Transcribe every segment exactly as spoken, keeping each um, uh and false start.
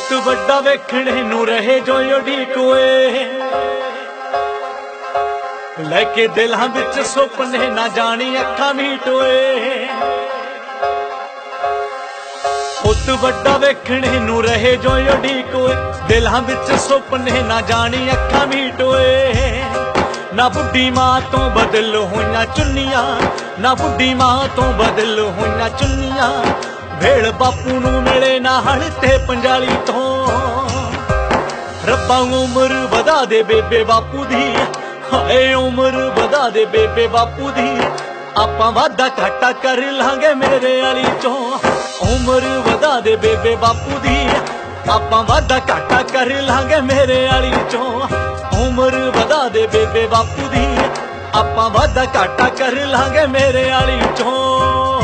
ਪੁੱਤ ਵੱਡਾ ਵੇਖਣੇ ਨੂੰ ਰਹੇ ਜੋ ਉਡੀਕ ਓਏ, ਲੈ ਕੇ ਦਿਲਾਂ ਵਿੱਚ ਸੁਪਨੇ ਨਾ ਜਾਣੀ ਅੱਖਾਂ ਮੀਟ ਓਏ। ਪੁੱਤ ਵੱਡਾ ਵੇਖਣੇ ਨੂੰ ਰਹੇ ਜੋ ਉਡੀਕ ਓਏ, ਦਿਲਾਂ ਵਿੱਚ ਸੁਪਨੇ ਨਾ ਜਾਣੀ ਅੱਖਾਂ ਮੀਟ ਓਏ। ਨਾ ਬੁੱਢੀ ਮਾਂ ਤੋਂ ਬਦਲ ਹੋਈਆਂ ਚੁੰਨੀਆਂ, ਨਾ ਬੁੱਢੀ ਮਾਂ ਤੋਂ ਬਦਲ ਹੋਈਆਂ ਚੁੰਨੀਆਂ, ਵੇਲ ਬਾਪੂ ਨੂੰ ਮਿਲੇ ਨਾ ਹਲ ਤੇ ਪੰਜਾਲੀ ਤੋਂ। ਰੱਬਾ ਉਮਰ ਵਧਾ ਦੇ ਬੇਬੇ ਬਾਪੂ ਦੀ, ਹਾਏ ਉਮਰ ਵਧਾ ਦੇ ਬੇਬੇ ਬਾਪੂ ਦੀ, ਆਪਾਂ ਵਾਦਾ ਘਾਟਾ ਕਰ ਲਾਂਗੇ ਮੇਰੇ ਵਾਲੀ ਚੋਂ। ਉਮਰ ਵਧਾ ਦੇ ਬੇਬੇ ਬਾਪੂ ਦੀ, ਆਪਾਂ ਵਾਦਾ ਘਾਟਾ ਕਰ ਲਾਂਗੇ ਮੇਰੇ ਵਾਲੀ ਚੋਂ। ਉਮਰ ਵਧਾ ਦੇ ਬੇਬੇ ਬਾਪੂ ਦੀ, ਆਪਾਂ ਵਾਦਾ ਘਾਟਾ ਕਰ ਲਾਂਗੇ ਮੇਰੇ ਵਾਲੀ ਚੋਂ।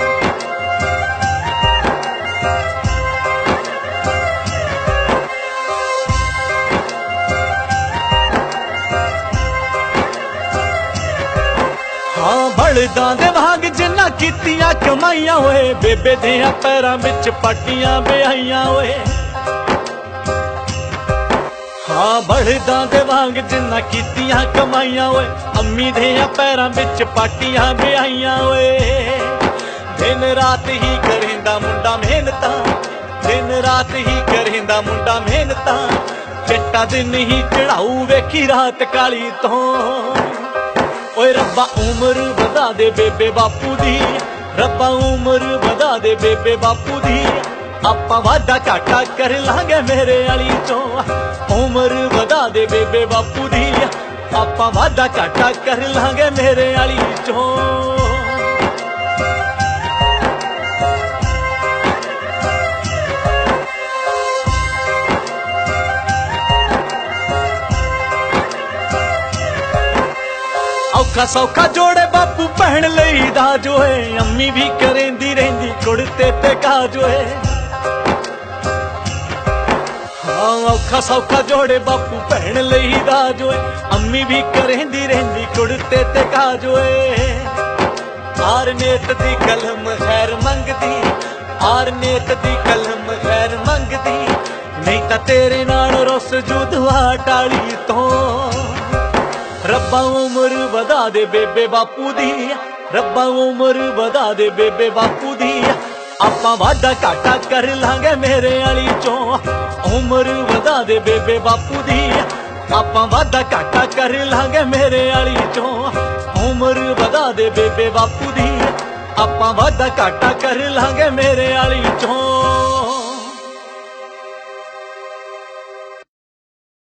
ਹਾਂ ਬਲਦਾਂ ਦੇ ਵਾਂਗ ਜਿੰਨਾ ਕੀਤੀਆਂ ਕਮਾਈਆਂ ਓਏ, ਬੇਬੇ ਦੇ ਪੈਰਾਂ ਵਿੱਚ ਪਾਟੀਆਂ ਵਿਆਹੀਆਂ ਓਏ। ਹਾਂ ਬਲਦਾਂ ਦੇ ਵਾਂਗ ਜਿੰਨਾ ਕੀਤੀਆਂ ਕਮਾਈਆਂ ਓਏ, ਅੰਮੀ ਦੇ ਪੈਰਾਂ ਵਿੱਚ ਪਾਟੀਆਂ ਵਿਆਹੀਆਂ ਓਏ। ਦਿਨ ਰਾਤ ਹੀ ਕਰੇਂਦਾ ਮੁੰਡਾ ਮਿਹਨਤਾਂ, ਦਿਨ ਰਾਤ ਹੀ ਕਰੇਂਦਾ ਮੁੰਡਾ ਮਿਹਨਤਾਂ, ਚਿੱਟਾ ਦਿਨ ਹੀ ਚੜਾਊ ਵੇਖੀ ਰਾਤ ਕਾਲੀ ਤੋਂ। ਓਏ ਰੱਬਾ ਉਮਰ ਵਧਾ ਦੇ ਬੇਬੇ ਬਾਪੂ ਦੀ, ਰੱਬਾ ਉਮਰ ਵਧਾ ਦੇ ਬੇਬੇ ਬਾਪੂ ਦੀ, ਆਪਾਂ ਵਾਦਾ ਘਾਟਾ ਕਰ ਲਾਂਗੇ ਮੇਰੇ ਵਾਲੀ ਚੋਂ। ਉਮਰ ਵਧਾ ਦੇ ਬੇਬੇ ਬਾਪੂ ਦੀ, ਆਪਾਂ ਵਾਦਾ ਘਾਟਾ ਕਰ ਲਾਂਗੇ ਮੇਰੇ ਵਾਲੀ ਚੋਂ। ਔਖਾ ਸੌਖਾ ਜੋੜੇ ਬਾਪੂ ਭੈਣ ਲਈ ਦਾਜ ਓਏ, ਅੰਮੀ ਵੀ ਕਰੇਂਦੀ ਰਹਿੰਦੀ ਕੁੜਤੇ ਤੇ ਕਾਜ ਓਏ। ਹਾਂ ਔਖਾ ਸੌਖਾ ਜੋੜੇ ਬਾਪੂ ਭੈਣ ਲਈ ਦਾਜ ਓਏ, ਅੰਮੀ ਵੀ ਕਰੇਂਦੀ ਰਹਿੰਦੀ ਕੁੜਤੇ ਤੇ ਕਾਜ ਓਏ। ਆਰ ਨੇਤ ਦੀ ਕਲਮ ਖੈਰ ਮੰਗਦੀ, ਆਰ ਨੇਤ ਦੀ ਕਲਮ ਖੈਰ ਮੰਗਦੀ, ਨਹੀਂ ਤਾਂ ਤੇਰੇ ਨਾਲ ਰੁੱਸ ਜੂ ਦੁਆ ਟਾਲੀ ਤੋਂ। ਰੱਬਾ ਉਮਰ ਵਧਾ ਦੇ ਬੇਬੇ ਬਾਪੂ ਦੀ, ਰੱਬਾ ਉਮਰ ਵਧਾ ਦੇ ਬੇਬੇ ਬਾਪੂ ਦੀ, ਆਪਾਂ ਵਾਦਾ ਘਾਟਾ ਕਰ ਲਾਂਗੇ ਮੇਰੇ ਵਾਲੀ ਚੋਂ। ਉਮਰ ਵਧਾ ਦੇ ਬੇਬੇ ਬਾਪੂ ਦੀ, ਆਪਾਂ ਵਾਦਾ ਘਾਟਾ ਕਰ ਲਾਂਗੇ ਮੇਰੇ ਵਾਲੀ ਚੋਂ। ਉਮਰ ਵਧਾ ਦੇ ਬੇਬੇ ਬਾਪੂ ਦੀ, ਆਪਾਂ ਵਾਦਾ ਘਾਟਾ ਕਰ ਲਾਂਗੇ ਮੇਰੇ ਵਾਲੀ ਚੋਂ।